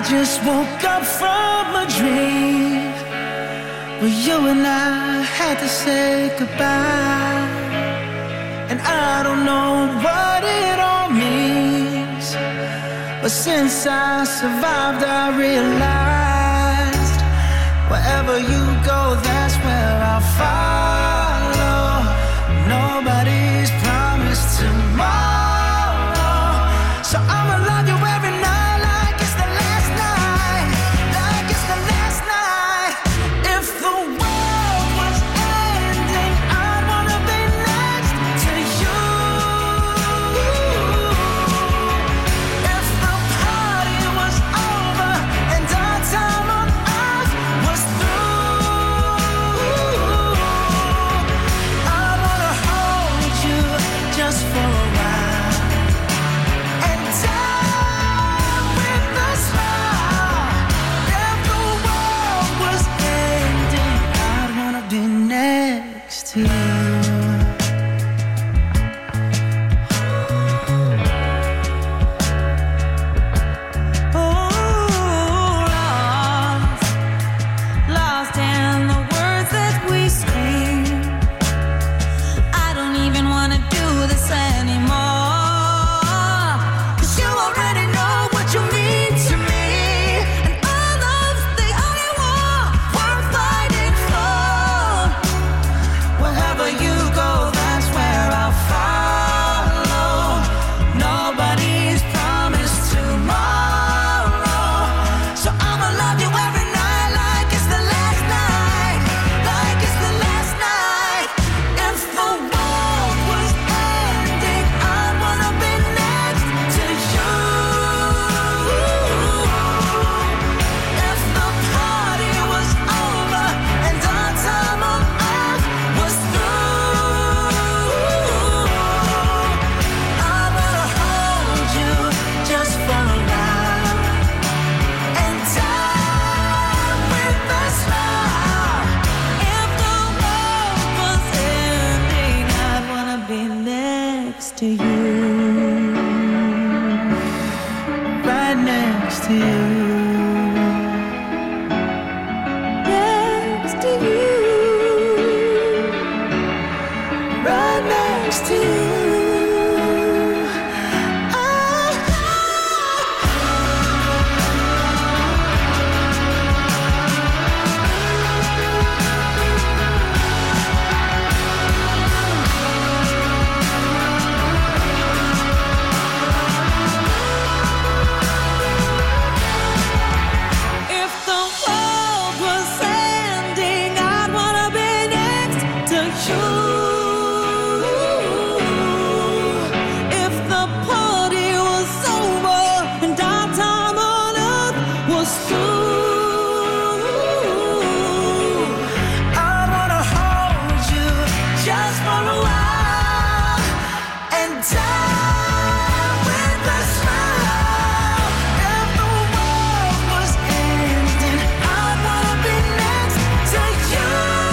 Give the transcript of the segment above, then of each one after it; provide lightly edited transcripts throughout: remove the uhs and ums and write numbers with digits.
just woke up from a dream where you and I had to say goodbye. And I don't know what it all means, but since I survived I realized wherever you go, that's where I'll follow. Nobody's promised tomorrow, so I'ma love you every night like it's the last night, like it's the last night. If the world was ending, I'd wanna be next to you. If the party was over and our time on earth was through, I'd wanna hold you just for a while and die with a smile. If the world was ending, I'd wanna be next to you. Lost in the words that we scream. I don't even wanna do this anymore, 'cause you already know what you mean to me, and all of the only war worth fighting for. Wherever you go, that's where I'll follow. Nobody's promised tomorrow, so I'ma love you every night like it's the last night, like it's the last night. If the world was ending, I'd wanna be next to you. If the party was over and our time on earth was through, I wanna hold you just for a while and die with a smile. If the world was ending, I'd wanna be next to you. Right next to you. Next to you. Right next to you. If the world was ending, I'd wanna be next to you. If the party was over and our time on earth was through, I wanna hold you just for a while and die with a smile. If the world was ending, I'd wanna be next to you.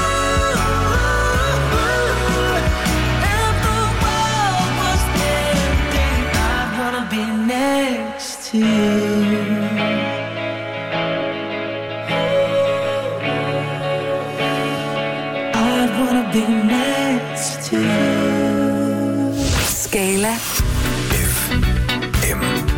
If the world was ending, I'd wanna be next to you. I'd wanna be next to you. Scala FM.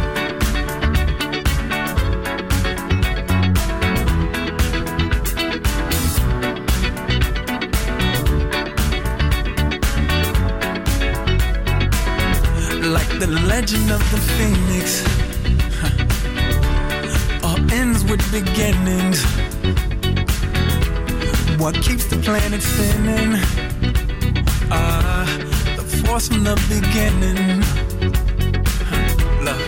Like the legend of the phoenix, all ends with beginnings. What keeps the planet spinning? The force from the beginning. Love.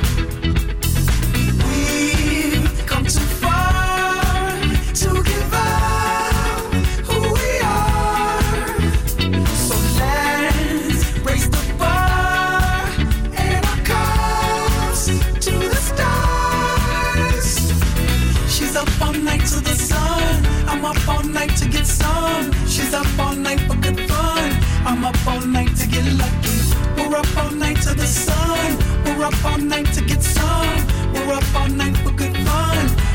We've come too far to give up who we are. So let's raise the bar and our cups to the stars. She's up all night to the sun. I'm up all night to get some. She's up all night for good fun. I'm up all night to get lucky. We're up all night to the sun. We're up all night to get some. We're up all night for good fun.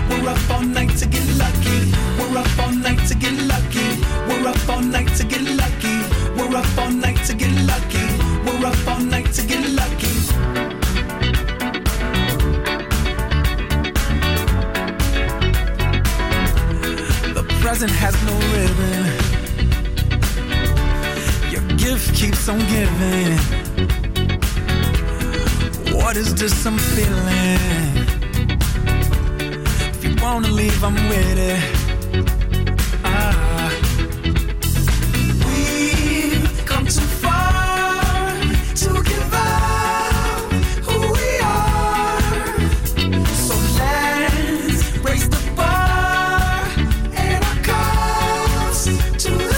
present has no ribbon. Your gift keeps on giving. What is this I'm feeling? If you wanna leave, I'm with it. We've come too far to give up who we are. So let's raise the bar and our cups to the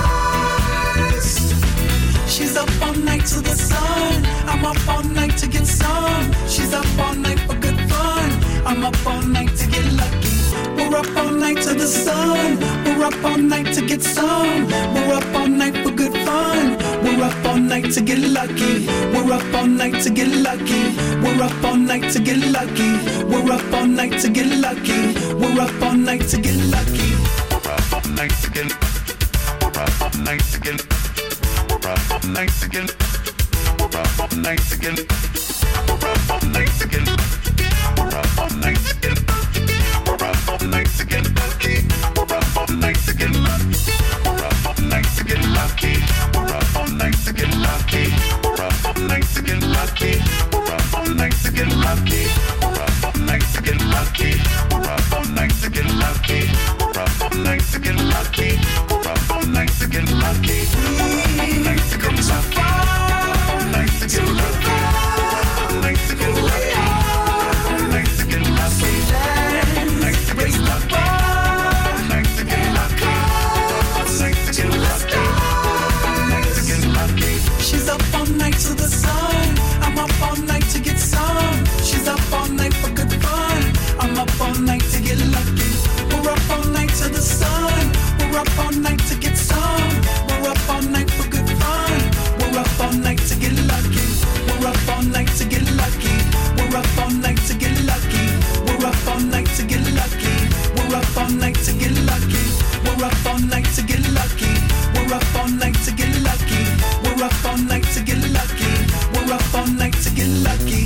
stars. She's up all night to the sun. I'm up all night to get some. She's up all night for good fun. I'm up all night to get lucky. We're up all night to the sun. We're up all night to get some. We're up all night for good fun. We're up all night to get lucky. We're up all night to get lucky. We're up all night to get lucky. We're up all night to get lucky. We're up all night to get lucky. We're up all night to get. We're up all night to get. We're up all night to get. We're up all night to get. We're up all night to get. We're up all night to get. We're up all night to get lucky. We're up all night to get lucky. We're up all night to get lucky. We're up all night to get lucky. We're up all night to get lucky. We're up all night to get lucky. We're up all night to get lucky. We're up all night to get lucky. We're up all night to get lucky. We're up all night to get lucky. All night to get lucky. All night to get lucky. All night to get lucky. All night to get lucky. All night to raise the bar. All night to get lucky. All night to get lucky. All night to get lucky. She's up all night to the sun. I'm up all night to get some. She's up all night for good fun. I'm up all night to get lucky. We're up all night to the sun. We're up all night to get some. We're up all night for good fun. We're up all night to get lucky. We're up all night to get lucky. We're up all night to get lucky. We're up all night to get lucky. We're up all night to get lucky. We're up all night to get lucky. We're up all night to get lucky. We're up all night to get lucky. We're up all night to get lucky.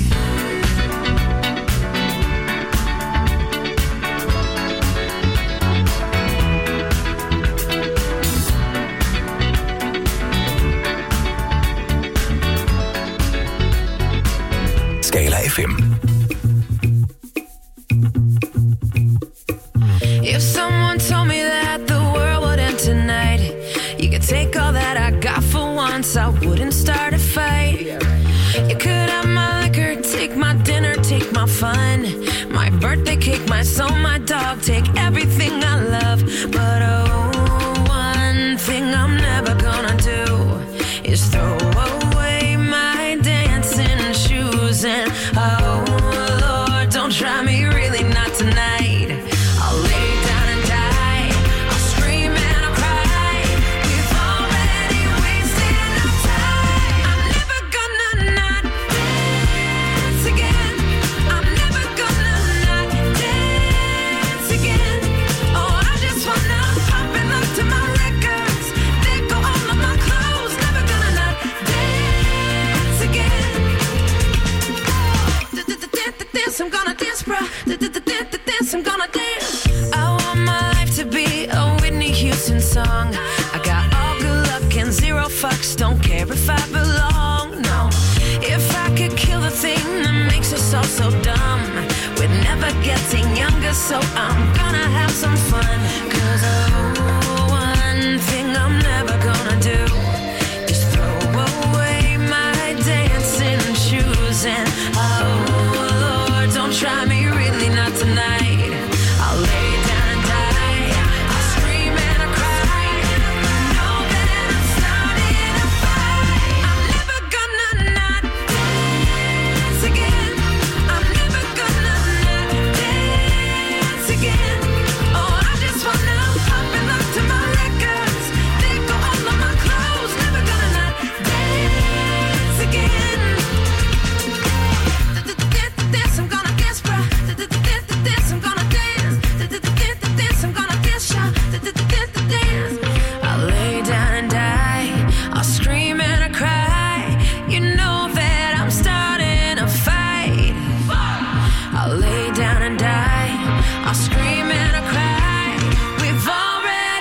Skala FM. If someone told me that the world would end tonight, you could take all that I got for once, I wouldn't start a fight. You could have my liquor, take my dinner, take my fun, my birthday cake, my soul, my dog, take everything I love. But oh, one thing I'm never gonna do is throw away my dancing shoes. And oh Lord, don't try me, really not tonight. I'll lay down and die, I'll scream and I'll cry. We've already wasted our time. I'm never gonna not dance again. I'm never gonna not dance again. Oh, I just wanna pop and look to my records. They go all of my clothes. Never gonna not dance again. Dance, I'm gonna dance, bruh. Dance, I'm gonna dance. I want my life to be a Whitney Houston song. I got all good luck and zero fucks. Don't care if I belong, no. If I could kill the thing that makes us all so dumb, we're never getting younger, so I'm gonna have some fun. 'Cause oh, one thing I'm never gonna do is throw away my dancing shoes. And oh Lord, don't try me, really not tonight. I'll lay down and die, I'll scream and I'll cry. You know that I'm starting a fight. I'm never gonna not dance again. I'm never gonna not dance again. Oh, I just wanna pop and look to my records. They go all of my clothes. Never gonna not dance again. Dance, I'm gonna dance, bruh. Dance, I'm gonna dance. Dance, I'm gonna dance, y'all. Dance. I'll lay down and die, I'll scream and I cry. You know that I'm starting a fight. I'll lay down and die, I'll scream and I cry. We've already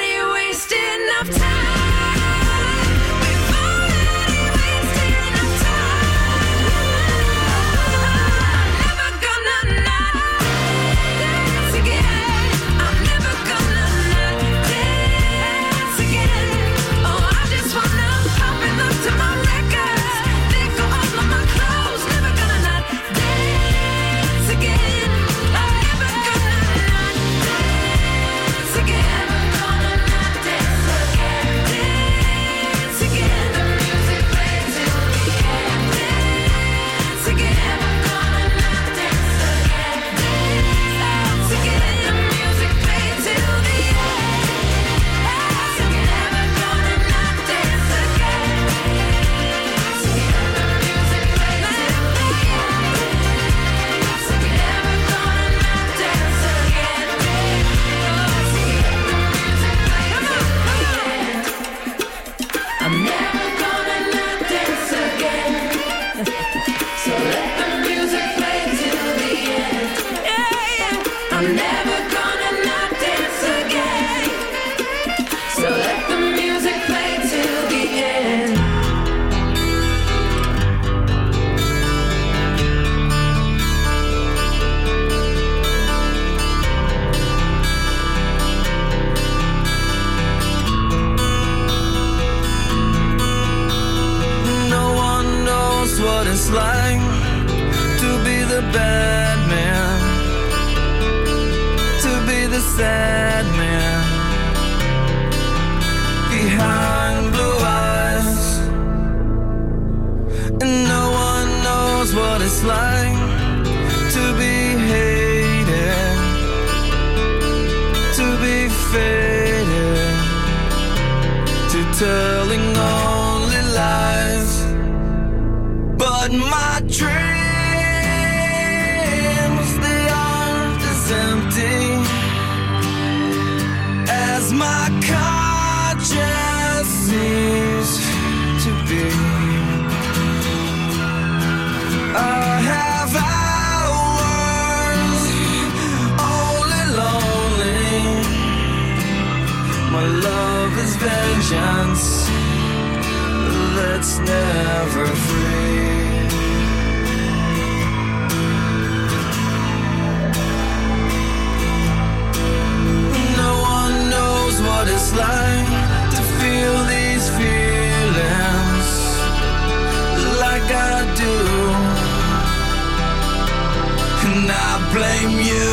I'm never gonna not dance again. So let the music play till the end. What it's like to be the bad man, to be the sad man behind blue eyes. And no one knows what it's like to be hated, to be faded, to telling only lies. But my dreams, they aren't as empty as my conscience seems to be. I have hours only lonely. My love is vengeance that's never free. What it's like to feel these feelings like I do, and I blame you.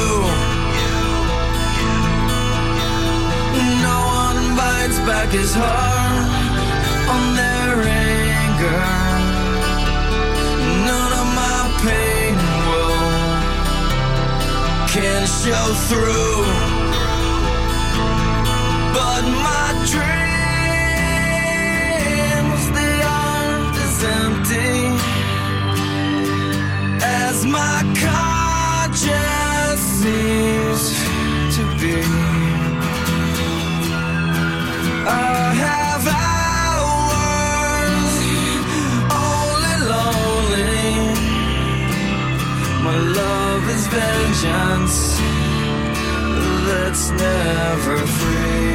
No one bites back his heart on their anger. None of my pain can show through. But my dreams, they aren't as empty as my conscience seems to be. I have hours only lonely. My love is vengeance that's never free.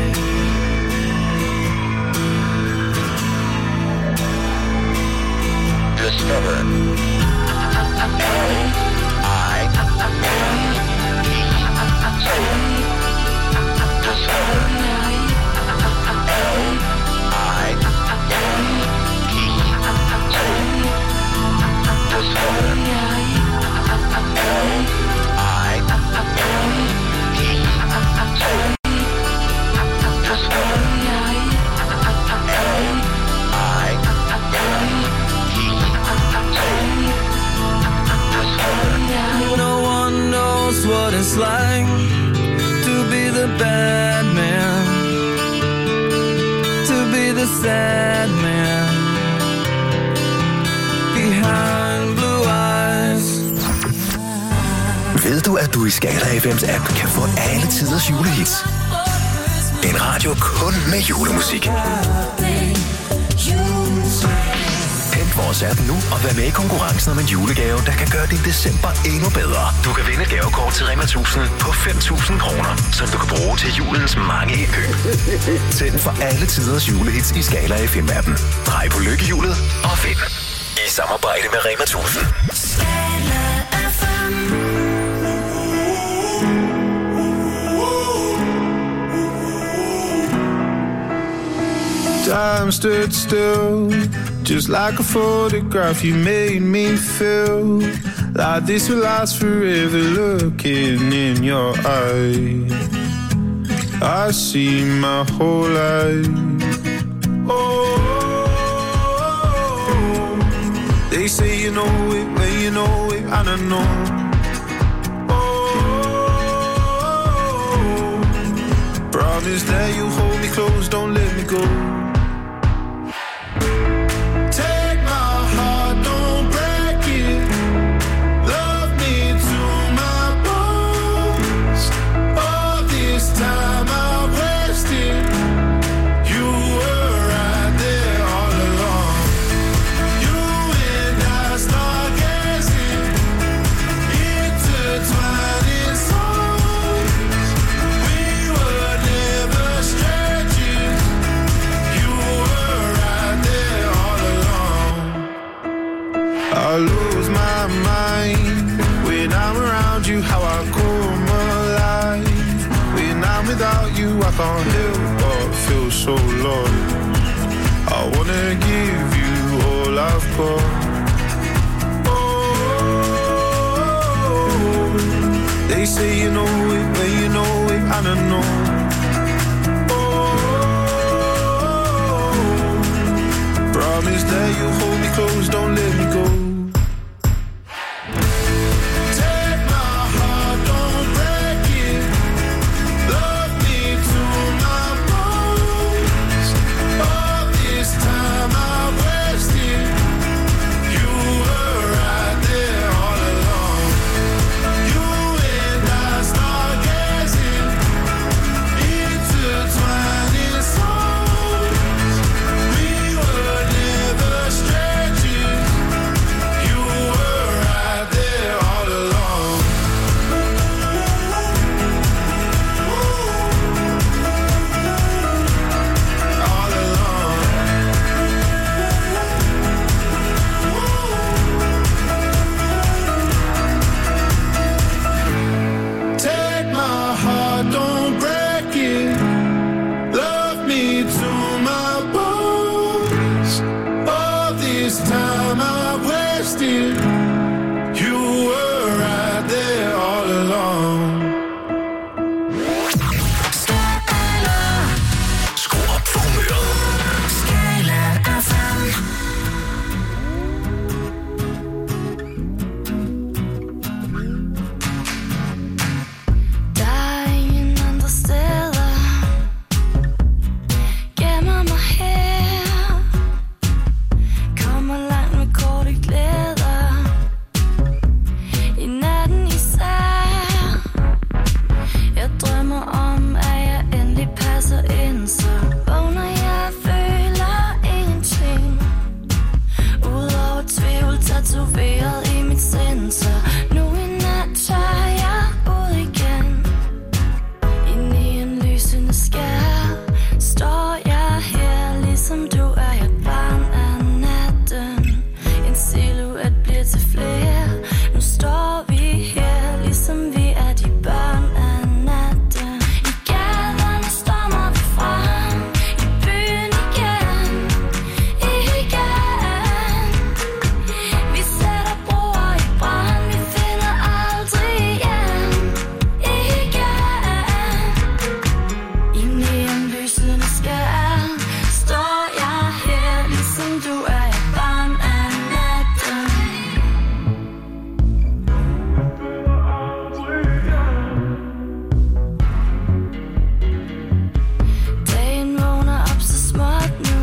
Discover what it's like to be the bad man, to be the sad man behind blue eyes. Ved du, at du i Skala FM's app kan få alle tiders julehits? En radio kun med julemusik. Hent vores app nu og vær med i konkurrencen om en julegave, der kan gøre din december endnu bedre. Du kan vinde et gavekort til Rema 1000 på 5.000 kroner, som du kan bruge til julens mange indkøb. Tænd for alle tiders julehits i Skala FM-appen. Drej på lykkehjulet og vind. I samarbejde med Rema 1000. Time stood still, just like a photograph. You made me feel like this will last forever. Looking in your eyes, I see my whole life. Oh, they say you know it when you know it, and I know. Oh, promise that you hold me close, don't let me go. It's can't help but feel so lost. I wanna give you all I've got. Oh, they say you know it when you know it, and I know. Promise that you hold me close, don't let me go. Take my heart, don't break it. Love me to my bones. All this time I wasted. You were right there all along. You and I start gazing, intertwining souls. We were never strangers. You were right there all along. All along. Take my heart, don't break it. Love me to my bones. All this time I wasted. You were right there all along. Skru op for humøret. Der er ingen andre steder. Gemmer mig her. Kommer langt med korte glæder. I natten især. Jeg drømmer om, at jeg endelig passer ind. Så vågner jeg og føler ingenting. Udover tvivl tatoveret i mit sind. Så nu i nat tør jeg ud igen. Inde i en lysende skær står jeg her, ligesom du er jeg barn af natten. En silhuet bliver til flere. Nu står vi her, ligesom vi er de børn af natten. I gaderne stormer vi frem, i byen igen, igen. Vi sætter broer i brand, vi finder aldrig hjem, igen. I neonlysende skær står jeg her, ligesom du er jeg barn af natten. Dagen vågner op så småt nu.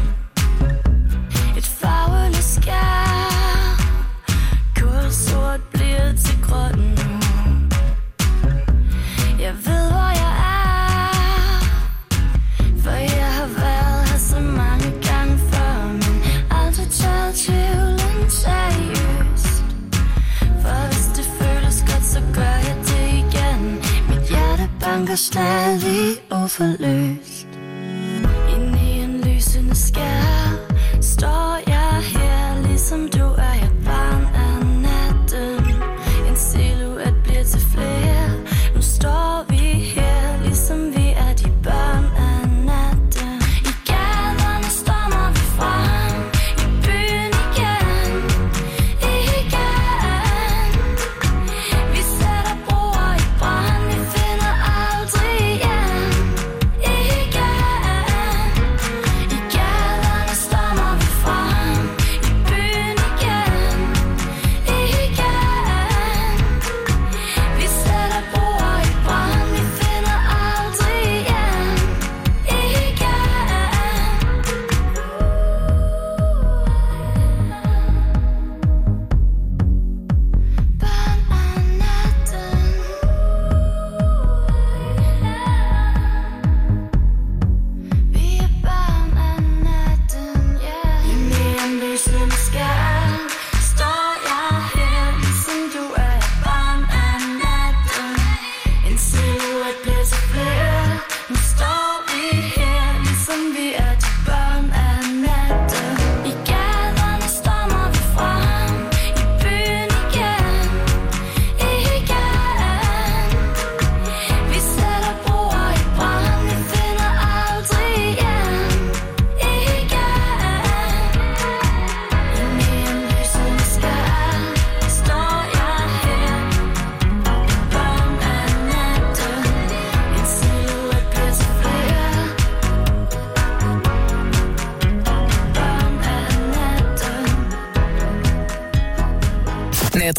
Et farveløst skær. Kulsort bliver til gråt nu. Jeg ved hvor jeg er, for jeg har været her så mange gange før, men aldrig taget tvivlen seriøst. For hvis det føles godt, så gør jeg det igen. Mit hjerte banker stadig uforløst. Inde i en lysende skær står jeg her, ligesom du er jeg barn af natten. En silhuet bliver til flere. Nu står vi her, ligesom vi er de børn af natten. I gaderne stormer vi frem, i byen igen, igen. Vi sætter broer i brand, vi finder aldrig hjem, igen. I gaderne stormer vi frem, i byen igen, igen.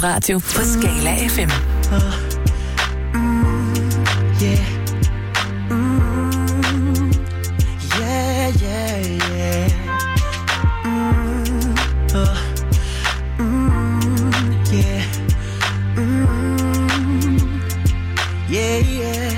Studentradio på Skala FM. Yeah. Yeah, yeah, yeah. Yeah. Yeah, yeah.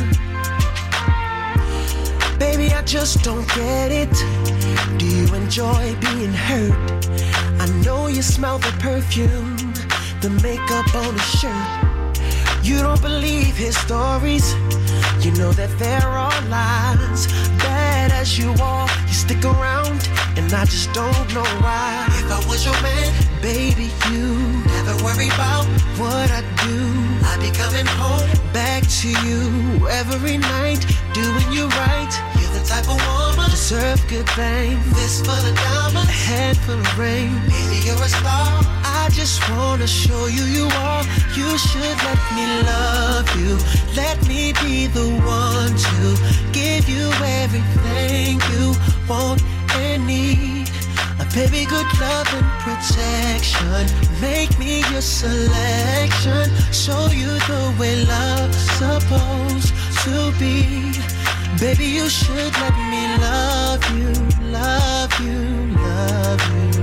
Baby, I just don't get it. Do you enjoy being hurt? I know you smell the perfume, the makeup on his shirt. You don't believe his stories. You know that there are lies. Bad as you are, you stick around, and I just don't know why. If I was your man, baby, you never worry about what I do. I'd be coming home back to you every night, doing you right. You're the type of woman deserve good things. Fist full of diamonds, a head full of rain. Baby, you're a star. I just wanna show you you are. You should let me love you. Let me be the one to give you everything you want and need. A baby, good love and protection. Make me your selection. Show you the way love's supposed to be. Baby, you should let me love you, love you, love you,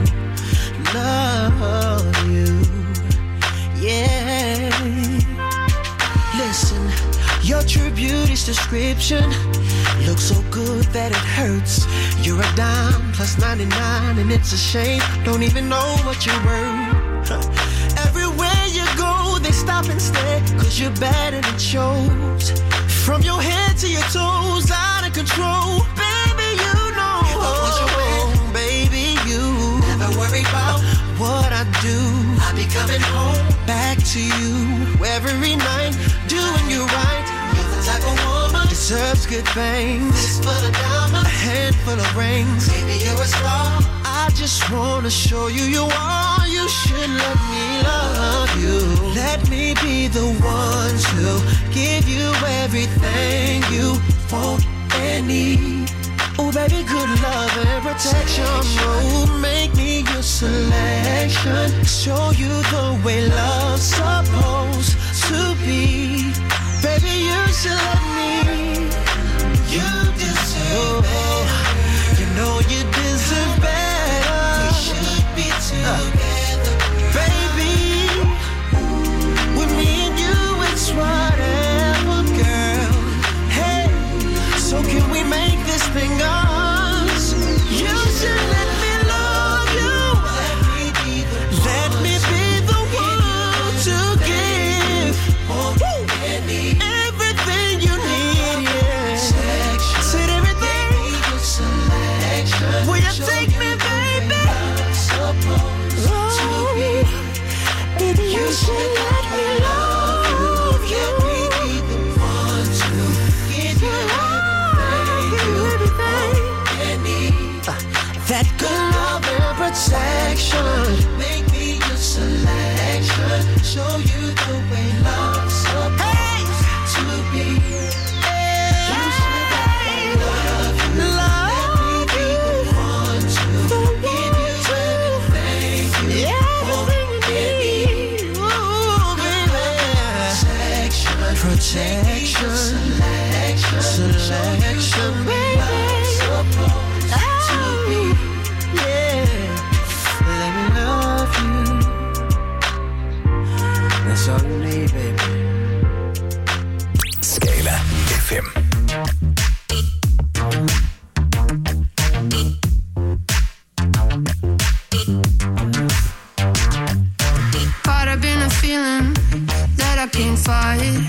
love you. Yeah. Listen, your true beauty's description looks so good that it hurts. You're a dime plus 99 and it's a shame. Don't even know what you're worth. Everywhere you go, they stop and stare, cause you're bad and it shows. From your head to your toes, out of control. Baby, you know. If I was your man, baby, you never worry about what I do. I'll be coming home back to you every night, doing you right. You're the type of woman deserves good things. Fist full of diamonds, a handful of rings. Baby, you're a star. I just wanna show you you are. You should let me love you. Let me be the one to give you everything you want and need. Oh, baby, good love and protection. Oh, make me your selection. Show you the way love's supposed to be. Baby, you should let me. You deserve better. You know you deserve better. We should be together, baby. With me and you, it's whatever, girl. Hey, so can we make this thing us? You should let me love you. Let me be the one to give everything you need. Yeah. Said everything. Will you take me, baby? Oh, baby, you should let me love you. Let me be the one to give you everything you need. That good love and protection. Make me your selection. Show you the way love's supposed to be. You should let me love you. Let me be the one to give you everything you want and need. Ooh, baby. Protection, selection, baby. Oh, yeah. Let me love you. That's all you need, baby. Skala FM. Caught up in a feeling that I can't fight.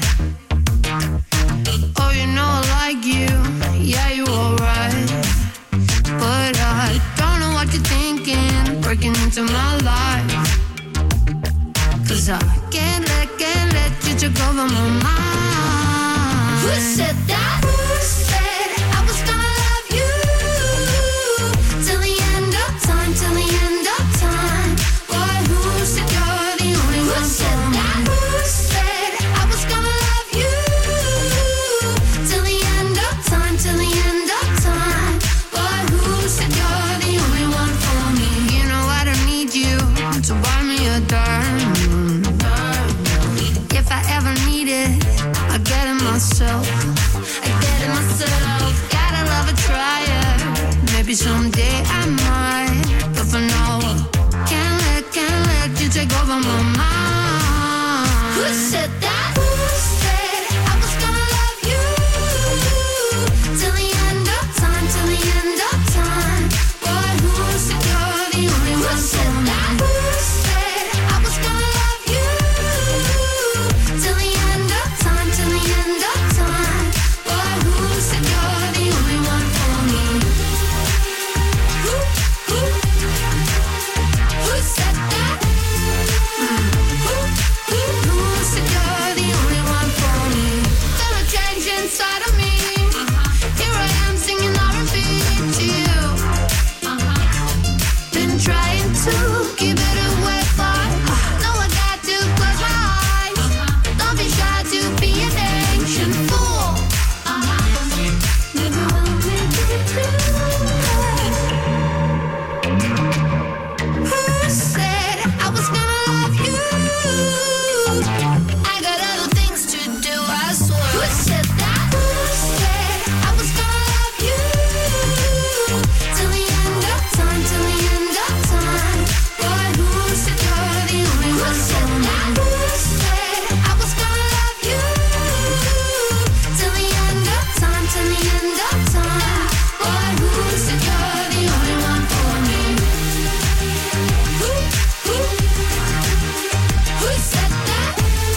Oh, you know I like you. Yeah, you alright. But I don't know what you're thinking, breaking into my life. Cause I can't let you take over my mind. Who said that? Who said I was gonna love you till the end of time, till the end of time? Boy, who said you're the only one? Who said that? Who said I was gonna love you till the end of time, till the end of time? Boy, who said you're the only one for me? You know I don't need you to buy me a diamond. myself. I get it myself. Gotta love a trier. Maybe someday I might, but for now, can't let you take over my mind. Who said that? Who said I was gonna love you till the end of time, till the end of time? Boy, who said you're the only one? Who said that? Who said I was gonna love you till the end of time, till the end of time? Boy, who said you're the only one for me? Who said that? Who said you're the only one for me? Feel a change inside of me. Here I am singing R&B to you. Been trying to keep it away, but no, I got to close my eyes. Don't be shy to be an ancient fool. Maybe we'll make it through. Who said I was gonna love you? I got other things to do, I swear. Who said that? Who said I was gonna love you till the end of time, till the end of time? Boy, who said you're the only one? Who said that? Who said I was gonna love you till the end of time, till the end of time? Boy, who said you're the only one for me? Who said that?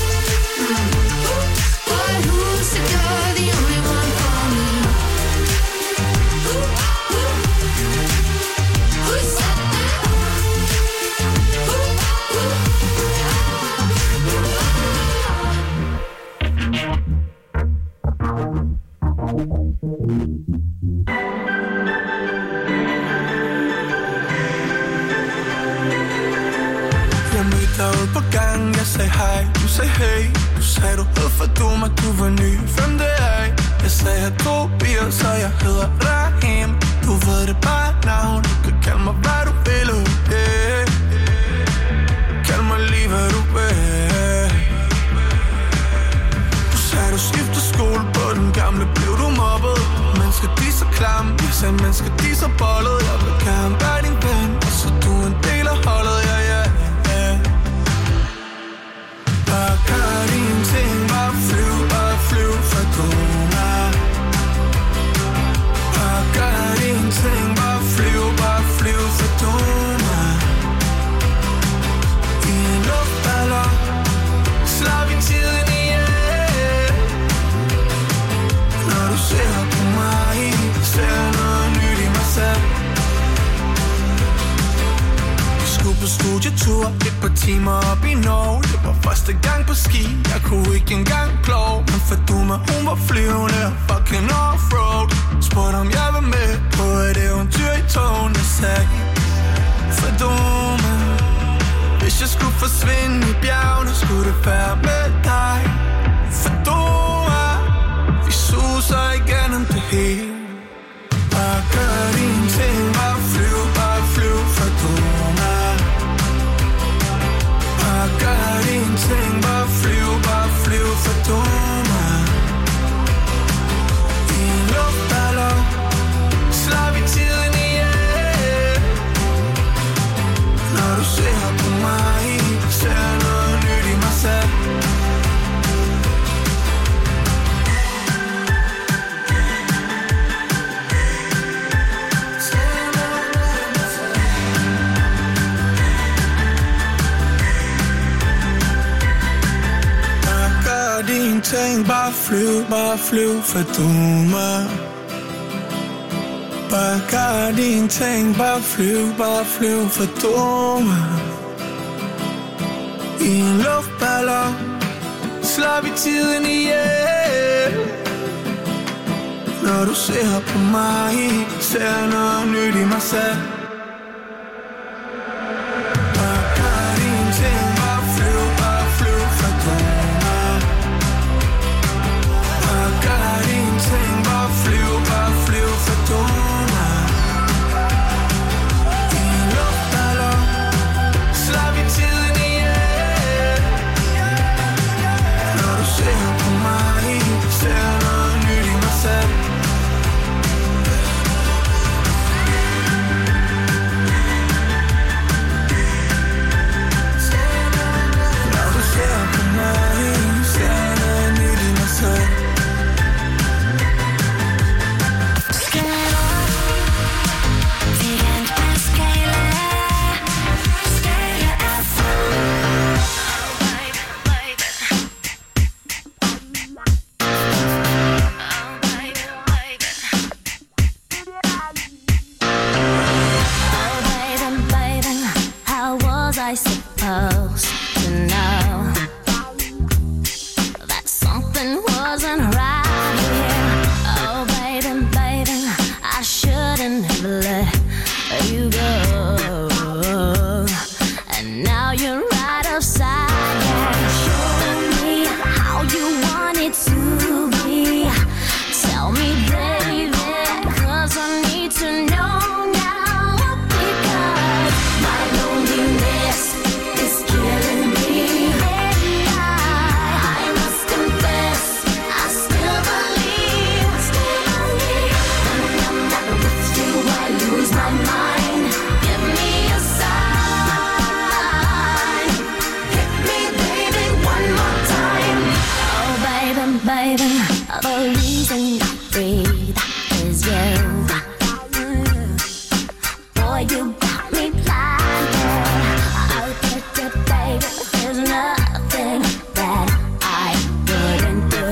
Boy, who said you're the only one for me? Who said that? Jeg mødte dig ude på gangen, jeg sagde hej, du sagde hey. Du sagde du hed for dum, at du var ny, hvem det er? Jeg sagde jeg drog bier, så jeg hedder Rahim. Du ved det bare navn, du kan kalde mig hvad du vil, yeah. Kald mig lige hvad du vil. Du sagde du skiftede skole, på den gamle blev du mobbet. Mennesker de så klamme, jeg sagde mennesker de så bollet. Jeg vil gerne være din ven, og så du en del af holdet, ja. Bare gør dine ting, bare flyv for Duma. Bare gør dine ting, bare flyv for Duma. I en luftballon slår vi tiden ihjel. Når du ser på mig, ser noget nyt i mig selv. Skulle på studietur, et par timer op i Norge. Det var første gang på ski, jeg kunne ikke engang plove. Men for Duma, hun var flyvende, fucking offroad. Spurgte om jeg var med på et eventyr i togen. Jeg sagde, for Duma, hvis jeg skulle forsvinde i bjergene, skulle det være med dig. For Duma, vi suser igennem det hele. Bare gør dine ting, bare flyv for Duma. Bare gør dine ting, bare flyv for Duma. I en luftballon slår vi tiden ihjel. Når du ser på mig, ser noget nyt i mig selv. Dine ting, bare flyv for Duma. Bare gør dine ting, bare flyv for Duma. I en luftballon slår vi tiden ihjel. Når du ser på mig, ser noget nyt i mig selv. Bare gør dine ting, bare flyv for Duma. Gør dine ting, bare flyv for Duma. I en luftballon slår vi tiden ihjel. Når du ser på mig, ser baby, the reason I breathe is you. Boy, you got me blinded. I'll get you, baby. There's nothing that I wouldn't do.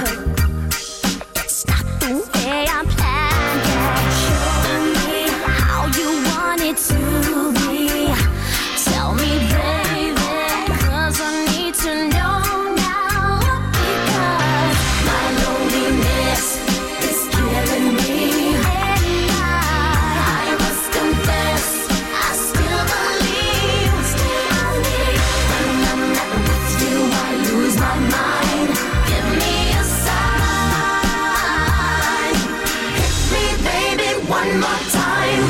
It's not the way I planned it. Show me how you want it to be. Tell me, baby, 'cause I need to know now. Because my loneliness is killing me. And I must confess, I still believe. When I'm not with you, I lose my mind. Give me a sign. Hit me, baby, one more time.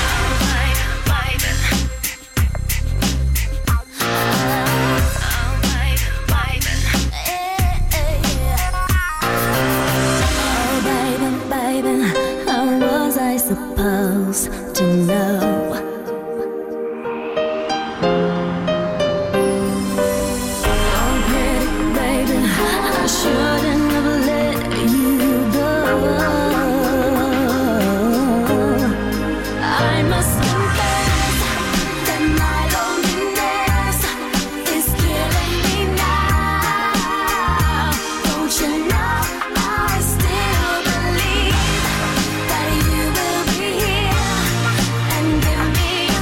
Oh, baby, baby, how was I supposed to know? Oh, pretty baby, I shouldn't have let you go. I must confess that my loneliness is killing me now. Don't you know I still believe that you will be here and give me a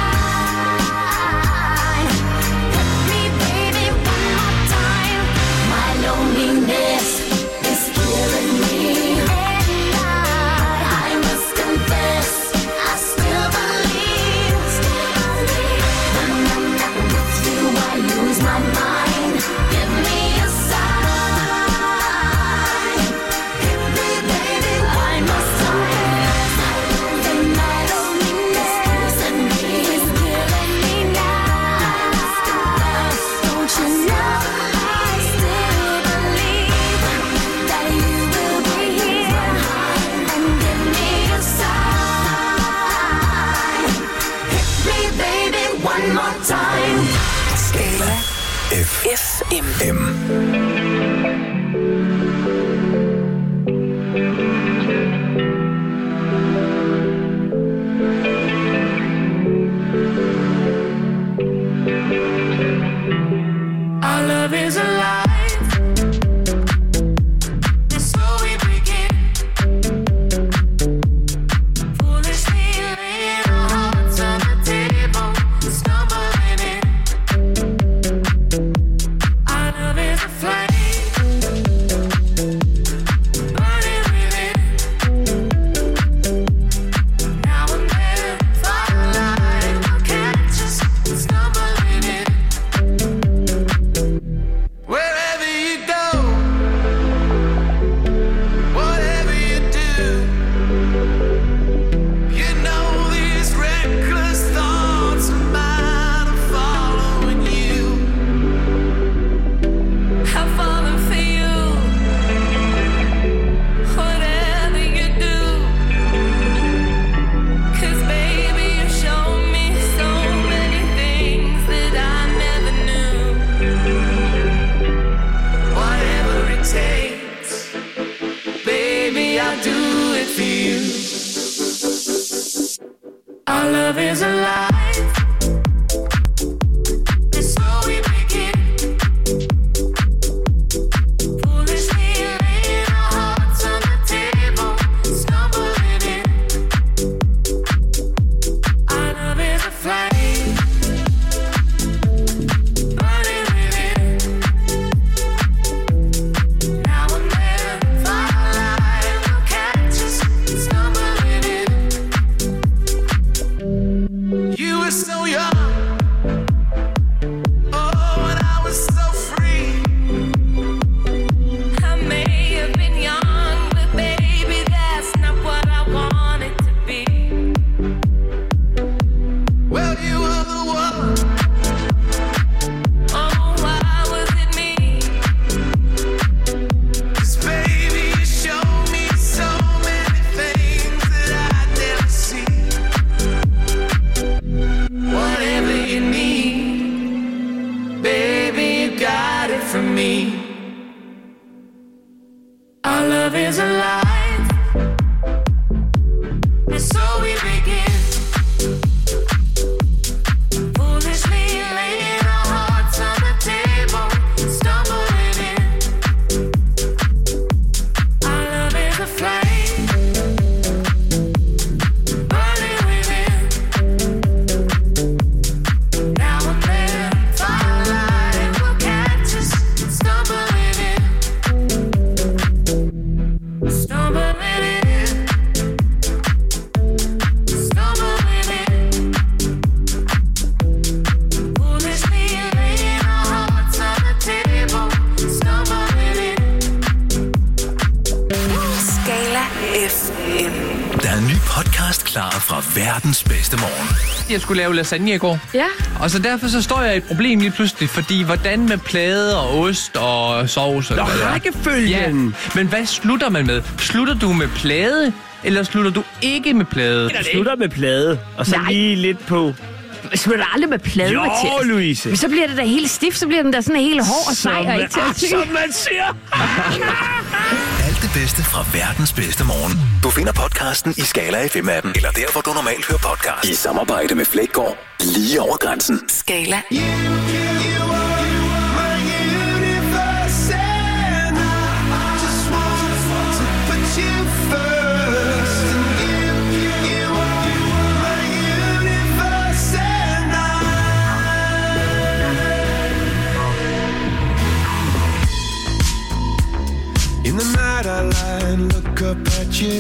sign. Hit me, baby, one more time. My loneliness is killing me, and I must confess, I still believe. When I'm not with you, I lose my mind. Give me a sign. Hit me, baby, I must confess that my loneliness is killing me now. Don't you know I still believe that you will be here and give me a sign. Hit me, baby, one more time. Skala FM. Our love is alive. And so we begin. Foolishly laying our hearts on the table, stumbling in. Our love is a flame, burning within. Now and then, firelight will catch us stumbling in. Wherever you go, whatever you do, you know these reckless thoughts of mine are following you. I've fallen for you. Whatever you do, 'cause baby, you show me so many things that I never knew. Whatever it takes, baby, I'll do it for you. Our love is alive, and so we begin. Foolishly laying our hearts on the table, stumbling in. Our love is a flame, burning within. Now and then, firelight will catch us stumbling in. You is alive. And so we begin. Foolishly laying our hearts on the table, stumbling in. Our love is a flame, burning within. Now and then, firelight will catch us, stumbling in. Stumbling in. Stumbling in. Foolishly laying our hearts on the table, stumbling in. Skala FM. Der er en ny podcast klar fra verdens bedste morgen. Jeg skulle lave lasagne i går. Ja. Og så derfor så står jeg i et problem lige pludselig, fordi hvordan med plade og ost og sovs? Nå, rækkefølgen! Ja, men hvad slutter man med? Slutter du med plade, eller slutter du ikke med plade? Jeg slutter med plade, og så Nej. lige lidt på. Slutter du aldrig med plade, Jo, Mathias? Louise. Men så bliver det da helt stift, så bliver den der sådan helt hård og sej og ikke til at Som man siger. Alt det bedste fra verdens bedste morgen. Du finder podcasten i Skala FM-appen, eller der, hvor du normalt hører podcast. I samarbejde med Flækgaard, lige over grænsen. Skala. In the night I lie and look up at you.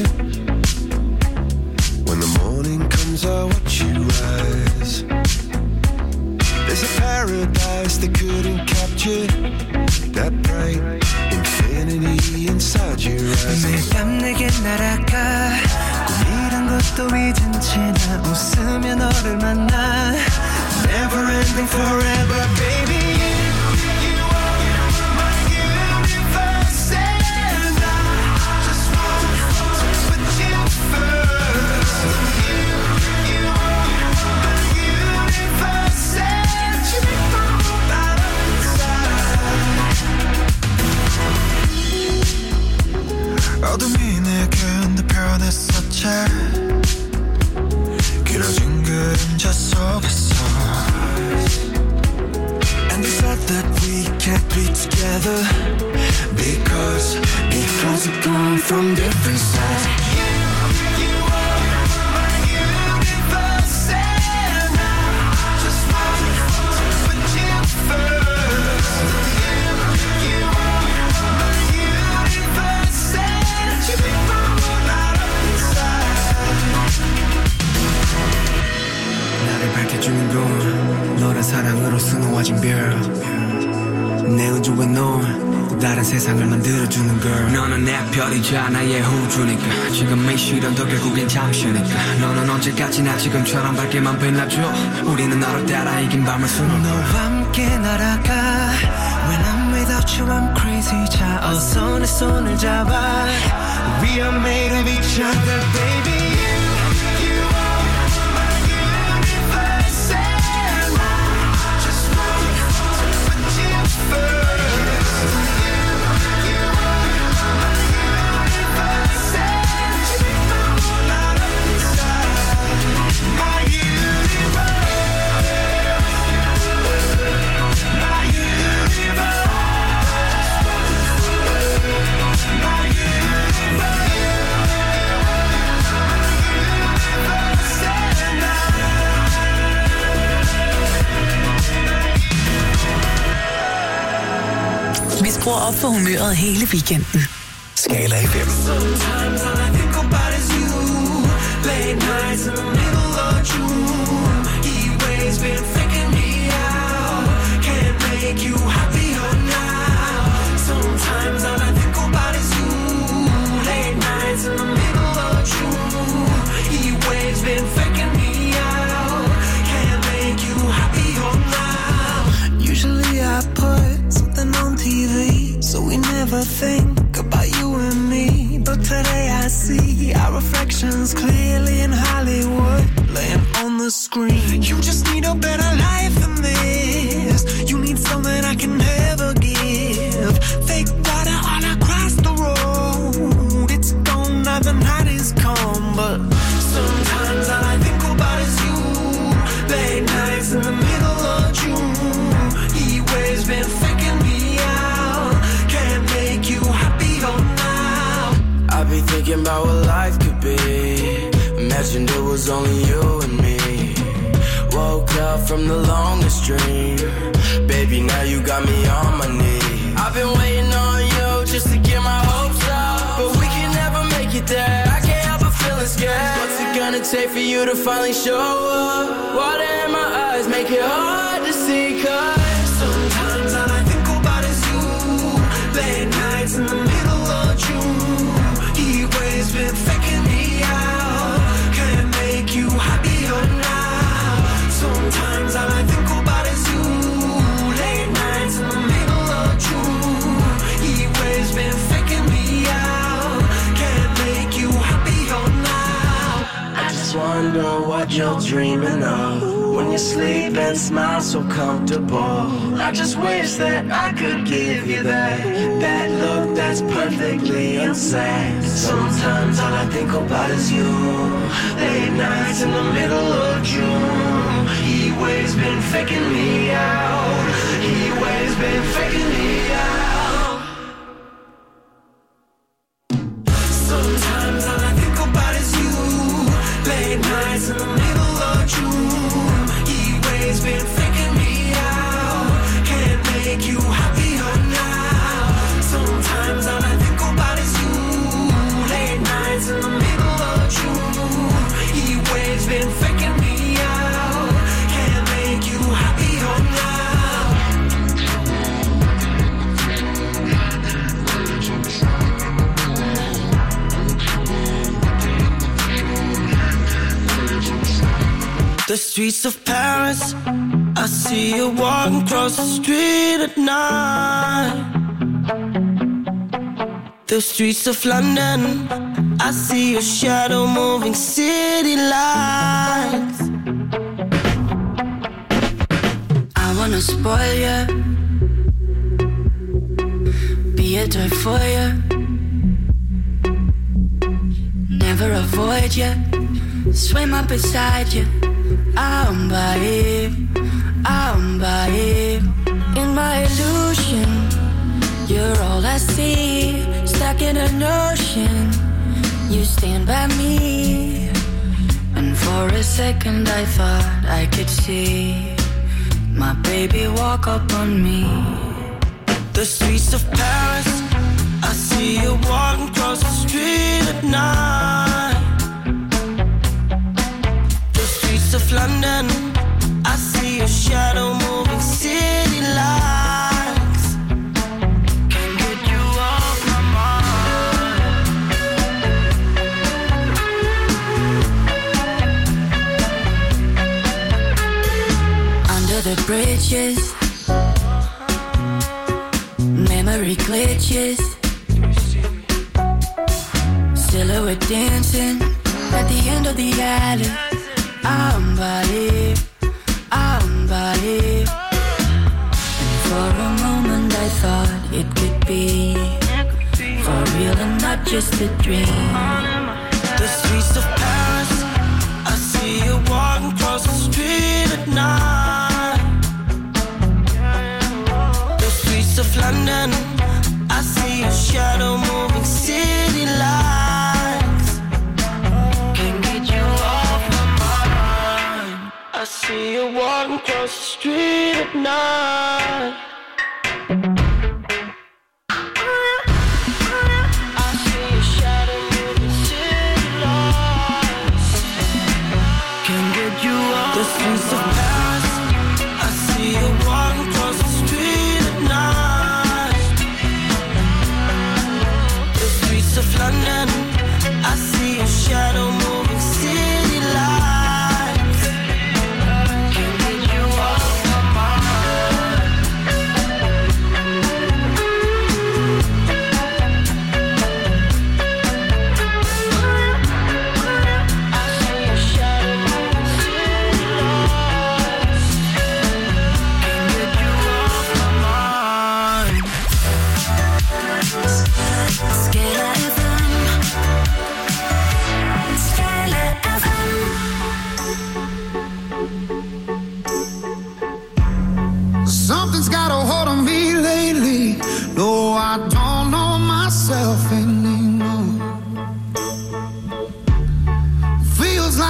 When the morning comes I watch you rise. There's a paradise they couldn't capture. That bright infinity inside your eyes. 매일 밤 내게 날아가 꿈이란 것도 잊은 채 나 웃으며 너를 만나 Never ending forever baby You are my universe and I just want to put you first You are my universe and you make my whole life inside 어둠이 내겐 내 변했었지 길어진 그림자 속에서 And we thought that we can't be together Because we've come from different sides You are my universe and I just want to put you first You are my universe and you make my whole life inside 나를 밝혀주는 건 너란 사랑으로 수놓아진 별 내 우주에 넌 다른 세상을 만들어주는 걸 너는 내 별이자 나의 호주니까 지금 이 시련도 결국엔 잠시니까 너는 언제까지나 지금처럼 밝게만 빛나줘 우리는 너를 따라 이긴 밤을 수놓아 너와 함께 날아가 When I'm without you I'm crazy 자 어서 내 손을 잡아 We are made of each other baby You are my universe and I just want to put you first You are my universe and you make my whole life inside My universe My universe My Vi skruer op for humøret hele weekenden. Skala FM. Sometimes all I think about is you Late nights in the middle of June Heat waves been faking me out Can't make you happier now Sometimes all I think about is you Late nights in the middle of June Heat waves been faking me out Can't make you happier now Usually I put something on TV So we never think about you and me But today I see our reflections clearly in Hollywood Laying on the screen You just need a better life than this You need something I can never give Fake water all across the road thinking about what life could be. Imagined it was only you and me. Woke up from the longest dream. Baby, now you got me on my knees. I've been waiting on you just to get my hopes up, but we can never make it there. I can't help but feeling scared. What's it gonna take for you to finally show up? Water in my eyes make it hard to see, cause sometimes all I think about is you. Late nights in the middle of June. Heat waves been faking me out. Can't make you happier now. Sometimes all I think about is you. Late nights in the middle of June. Heat waves been faking me out. Can't make you happier now. I just wonder what you're dreaming of when you sleep and smile so comfortable. I just wish that I could give you that look that's perfectly insane. Sometimes all I think about is you. Late nights in the middle of June. Heat waves been faking me out. Heat waves been faking me out. Sometimes all I think about is you. Late nights in the middle of June. Heat waves been faking me out. Can't make you happier now. Sometimes all I think about is you. Late nights in the middle of June. Heat waves been faking me out. Can't make you happier now. The streets of Paris, I see you walking across the street at night. The streets of London, I see your shadow moving city lights. I wanna spoil you, be a toy for you, never avoid you, swim up beside you. I'm by it. In my illusion, you're all I see. Stuck in an ocean, you stand by me. And for a second I thought I could see my baby walk up on me. The streets of Paris, I see you walking across the street at night. The streets of London, I see your shadow moving city lights. Can't get you off my mind. Under the bridges, memory glitches, silhouette dancing at the end of the alley. I'm by it. And for a moment I thought it could be for real and not just a dream. The streets of Paris, I see you walking across the street at night. The streets of London, I see your shadow moving city lights. Can't get you off my mind. I see you walking across the street at night. I see your shadow moving city lights. Can't get you off the streets of Paris. I see you walking across the street at night. The streets of London, I see your shadow moving city lights. Can't get you off my mind. I see your shadow moving city lights. Can't get you off my mind. Skala FM. Skala FM. Something's got a hold on me lately. No, I don't know myself anymore.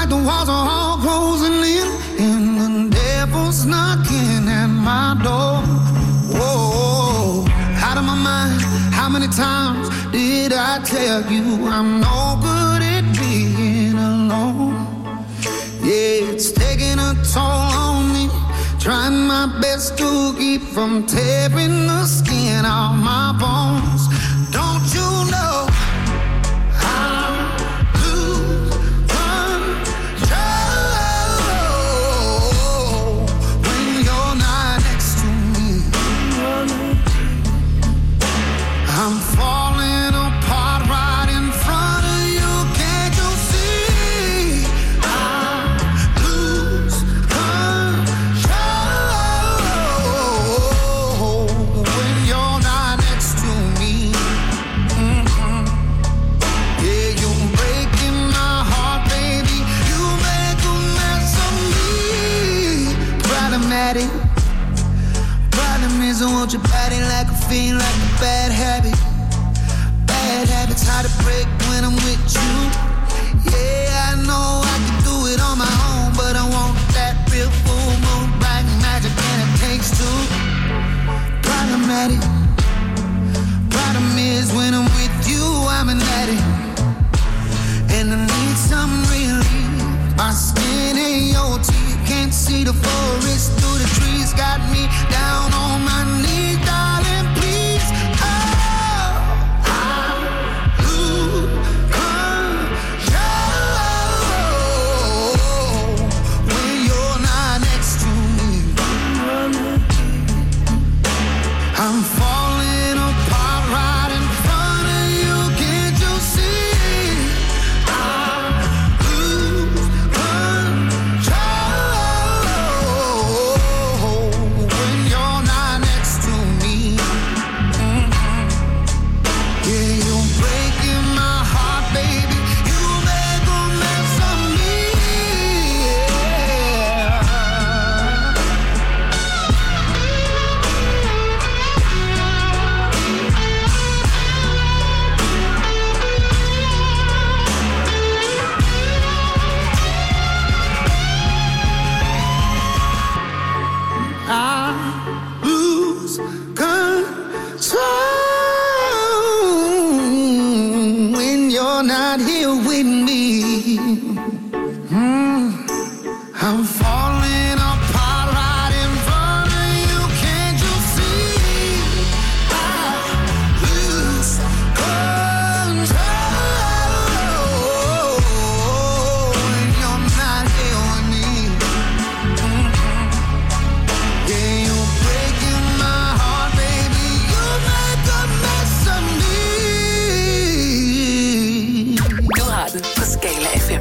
like the walls are all closing in, and the devil's knocking at my door. Whoa, out of my mind. How many times did I tell you I'm no good at being alone? Yeah, it's taking a toll on me, trying my best to keep from tearing the skin off my bones. Don't you know I'm lose control when you're not next to me? I'm falling apart right in front of you. Can't you see? I lose control when you're not next to me. Yeah, you're breaking my heart, baby. You make a mess of me. Problematic. Problem is I want your body like a fiend, like a bad habit. Bad habits hard to break when I'm with you. Yeah, I know I can do it on my own, but I want that real full moon, black magic, and it takes two. Problematic. Problem is when I'm with you, I'm an addict, and I need some relief. My skin ain't your teeth, can't see the forest through the trees. Got me down on my knees, darling, please. Oh, I lose control when you're not next to me. I'm falling apart right in front of you. Can't you see? I lose control when you're not next to me. Yeah, you're breaking my heart, baby. You make a mess of me. I lose control when you're not here with me. I'm falling apart right in front of you. Can't you see? I lose control when you're not here with me. Yeah, you're breaking my heart, baby. You make a mess of me. Du har den på Skala FM.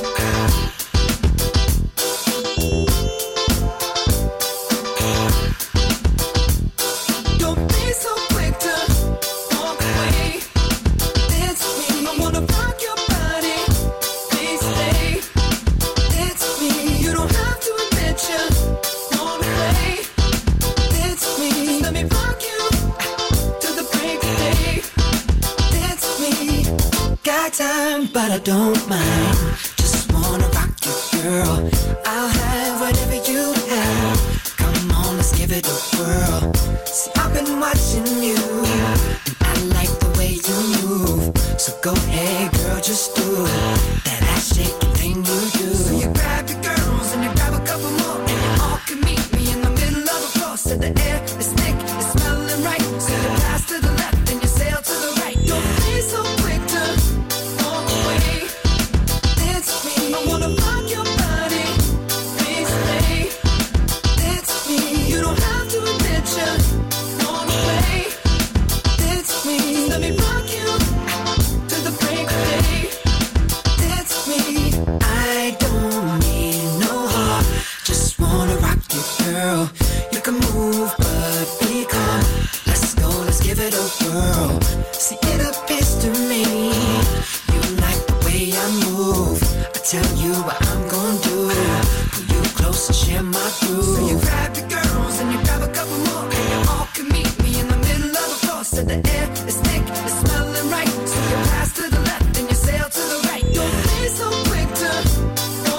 Don't be so quick to walk away. It's me. I wanna rock your body. Please stay. It's me. You don't have to admit you're on the way. It's me. Let me rock you to the break of day. It's me. Got time, but I don't mind. Just wanna rock you, girl. I'll have whatever you have. Come on, let's give it a whirl. See, I've been watching you, and I like the way you move. So go ahead, girl, just do that ass shaking thing you do. So you grab your girls and you grab a couple more, and you all can meet me in the middle of the floor. So the air is thick, it's smelling right. So you pass to the left and you sail to the right. Don't be so quick to walk away. It's me. I wanna rock your body. Please stay. It's me. You don't have to admit you're on the way. It's me. Let me rock you to the break of day. It's me. I don't need no heart. Just wanna rock you, girl. You can move, but be calm. Let's go, let's give it a whirl. See, it appears to me you like the way I move. I tell you what I'm gonna do. Pull you close and share my groove. So you grab your girls and you grab a couple more, and you all can meet me in the middle of the floor. So the air is thick, it's smelling right. So you pass to the left and you sail to the right. Don't be so quick to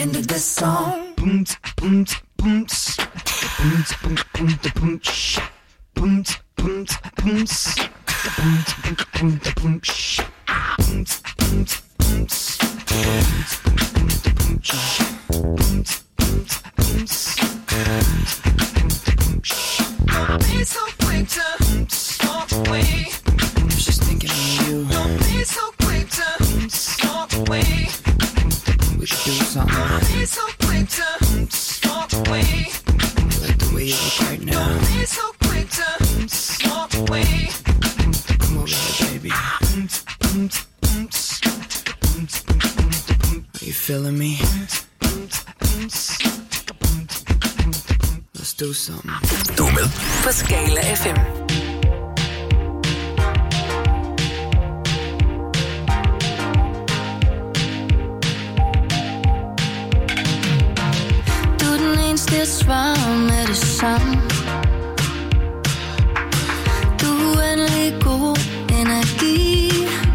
end of this song. Don't be so quick to walk away. I was just thinking of you. Don't be so quick to walk away. We should do something. Don't be so quick to walk away. I like the way you look right now. Don't be so quick to walk away. Come over here, baby. Are you feeling me? Let's do something. Du er med på Skala FM. Du er den eneste, jeg svarer med det samme. Du er uendelig god energi.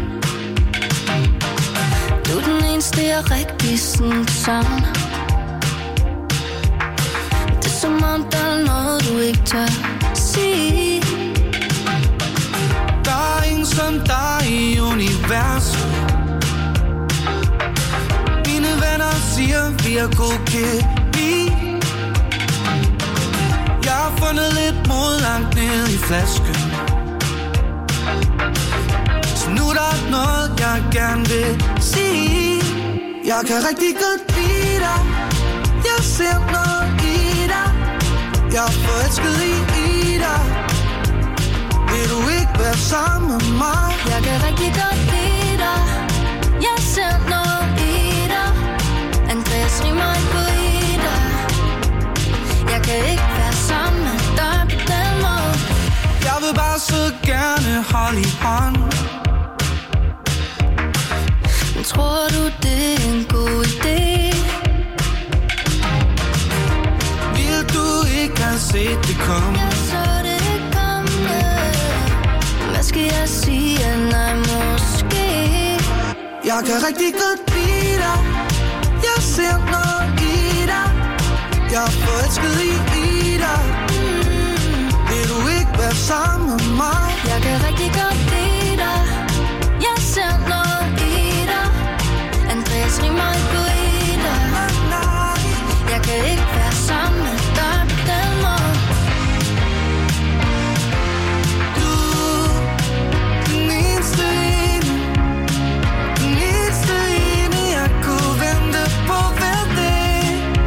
Du er den eneste, jeg rigtig sådan sammen. Det er som om, der er noget, du ikke tør sige. Der er ingen som dig i universet. Mine venner siger, vi er god kemi. Jeg har fundet lidt mod langt ned i flasken. Så nu er der noget, jeg gerne vil sige. Jeg kan rigtig godt lide dig. Jeg ser noget i dig. Jeg er forelsket i dig. Vil du ikke være sammen med mig? Jeg kan rigtig godt lide dig. Jeg ser noget i dig. Andreas rimer ikke på i dig. Jeg kan ikke være sammen med dig på den måde. Jeg vil bare så gerne holde i hånd. Men tror du, det er en god idé? Vil du ikke have set det komme? Jeg så det komme. Hvad skal jeg sige? Nej, måske. Jeg kan rigtig godt lide dig. Jeg ser noget i dig. Jeg er forelsket i dig. Vil du ikke være sammen med mig? Jeg kan rigtig godt lide dig. Jeg ser noget i dig. Andreas rimer ikke på i dig. Jeg kan ikke være sammen med dig på den måde. Du er den eneste ene. Den eneste ene, jeg kunne vente på hver dag.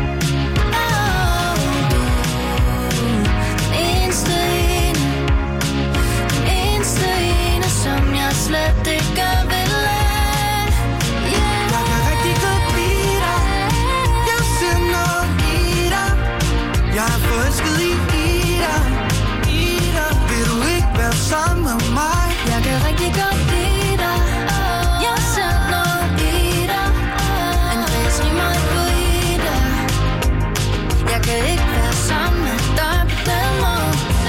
Du den eneste ene. Den eneste ene, som jeg slet ikke vil lade. Jeg kan rigtig godt lide dig. Jeg ser noget i dig. Jeg er forelsket i dig. Vil du ikke være sammen med mig? Jeg kan rigtig godt lide dig. Jeg ser noget i dig. Andreas rimer ikke på i dig. Jeg kan ikke være sammen med dig på den måde.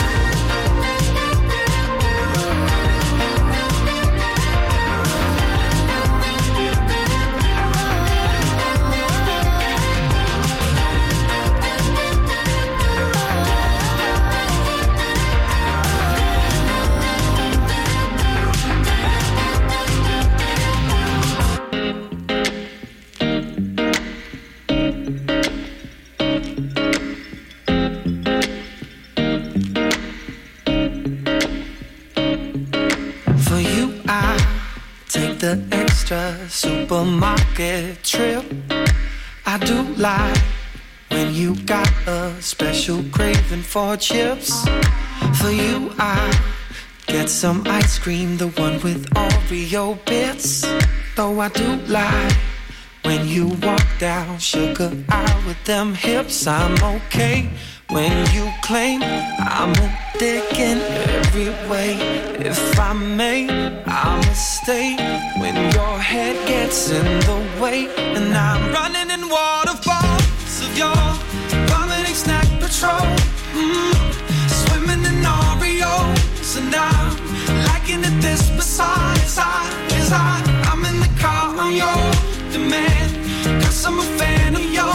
For you, I take the extra supermarket trip. I do like when you got a special craving for chips. For you, I get some ice cream, the one with Oreo bits. Though I do like when you walk down sugar aisle with them hips. I'm okay when you claim I'm a dick in every way. If I may, I'ma stay when your head gets in the way. And I'm running in waterfalls of your vomiting snack patrol. Swimming in Oreos. And I'm liking it this besides I'm in the car on your demand. Cause I'm a fan of yours.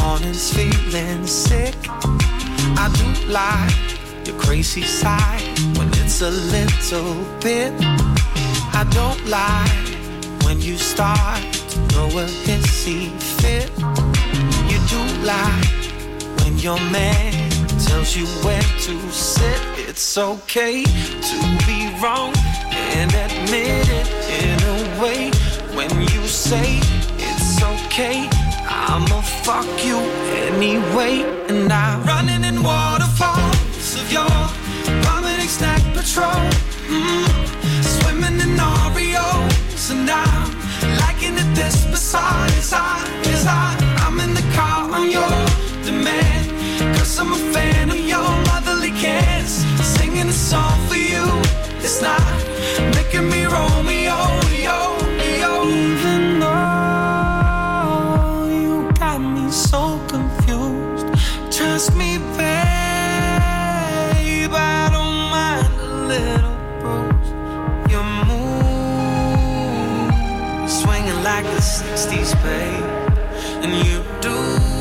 mornings feeling sick. I do like your crazy side when it's a little bit. I don't like when you start to throw a hissy fit. You do like when your man tells you where to sit. It's okay to be wrong and admit it in a way. When you say it's okay, I'ma fuck you anyway. And I'm running in waterfalls of your vomiting snack patrol, swimming in Oreos. And I'm liking it this bizarre as I'm in the car on your demand. Cause I'm a fan of your motherly cares. Singing a song for you, it's not making me Romeo, yo, yo. Even though you got me so confused, trust me, babe, I don't mind a little bruise. Your move, swinging like the 60s, babe, and you do.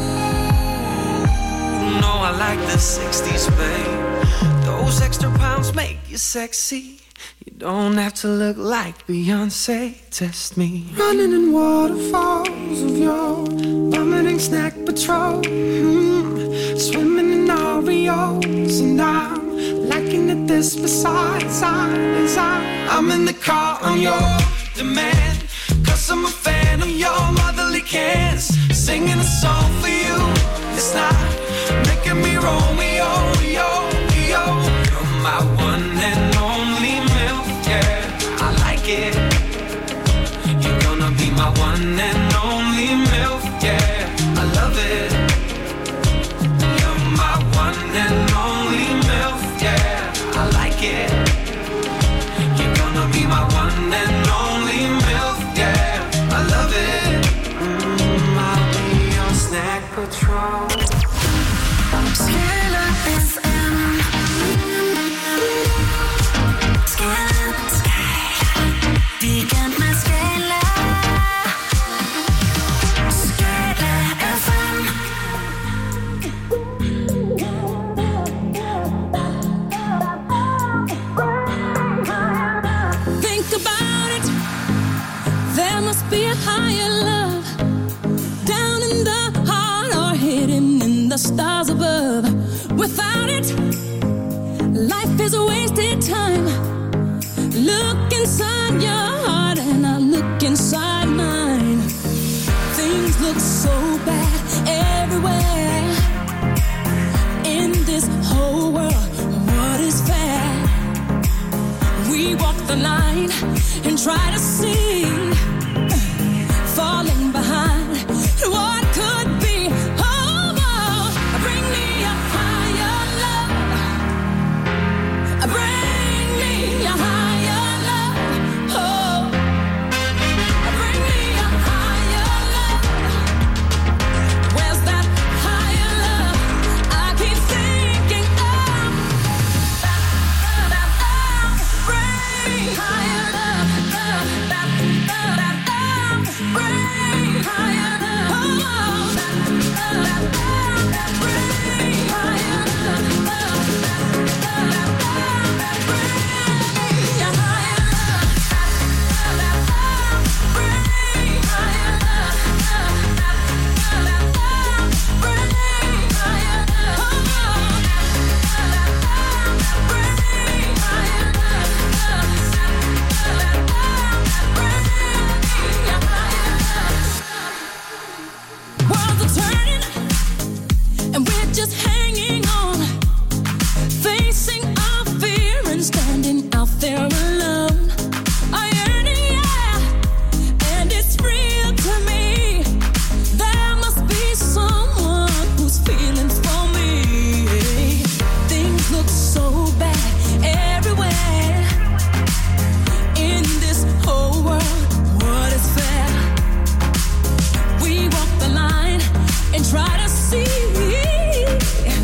I like the 60s, babe. Those extra pounds make you sexy. You don't have to look like Beyonce. Test me. Running in waterfalls of your vomiting snack patrol, swimming in Oreos. And I'm liking it this besides I'm in the car on your demand. Cause I'm a fan of your motherly cares. Singing a song for you, it's not making me Romeo, yo, yo. You're my one and only milk, yeah, I like it. You're gonna be my one and only milk, yeah, I love it. You're my one and only milk, yeah, I like it. You're gonna be my one and only milk, yeah, I love it. I'll be your snack patrol. Skala FM. Skala. Weekend med Skala. Skala FM. Think about it. There must be a higher love down in the heart or hidden in the stars above. Without it, life is a wasted time. Look inside your heart and I look inside mine. Things look so bad everywhere. In this whole world, what is fair? We walk the line and try to see, falling behind what could be. Bring me a higher love. Bring me a higher love. Oh, bring me a higher love. Where's that higher love? I keep thinking of. Bring higher love. Bring higher love. Worlds are turning, and we're just hanging on, facing our fear and standing out there alone. Our yearning, yeah, and it's real to me. There must be someone who's feeling for me. Things look so bad everywhere. In this whole world, what is fair? We walk the line and try to see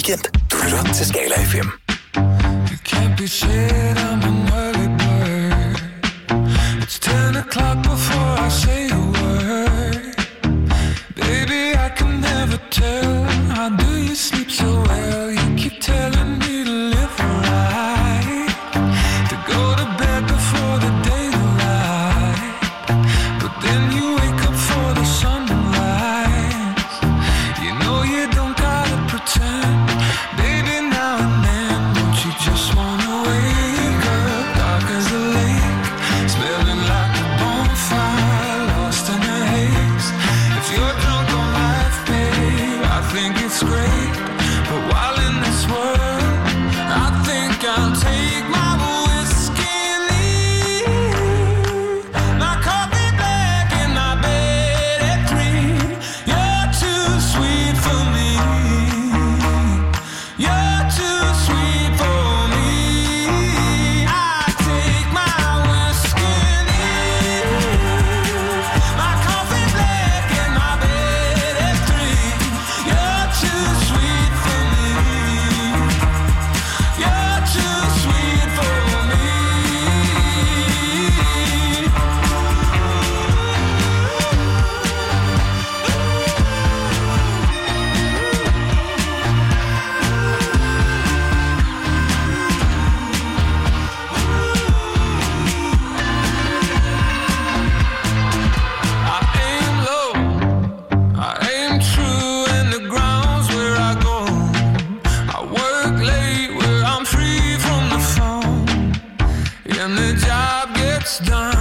weekend. Du lytter til Skala FM. You can't be said I'm an early bird. It's 10 o'clock before I say a word. Baby, I can never tell. How do you sleep so well? You keep telling me to live right, to go to bed before the daylight, but then you wake up for the sunrise. You know you don't gotta pretend. Baby, now and then, don't you just wanna wake up dark as a lake, smelling like a bonfire, lost in a haze. If you're drunk on life, babe, I think it's great. But while in this world, I think I'll take my whiskey and leave. My coffee black in my bed at 3. You're too sweet for me. You're too sweet for me. I take my whiskey and leave. My coffee black in my bed at 3. You're too sweet for me. You're too sweet for me. I aim low, I aim true, and the ground's where I go. I work late where I'm free from the phone, and the job gets done.